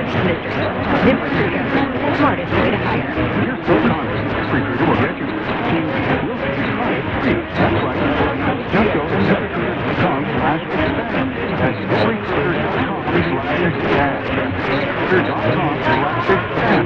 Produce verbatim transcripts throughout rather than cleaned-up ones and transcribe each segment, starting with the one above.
Mister ZipRecruiter, the smartest way to hire. You're so confident ZipRecruiter will get you to we'll let you try it free. That's right. Just go to ZipRecruiter dot com slash expand. That's ZipRecruiter dot com slash expand. ZipRecruiter dot com slash expand.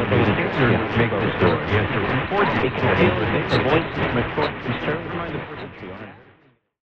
Make this story. You have to report it. It can be the voice, record, concern, find the person.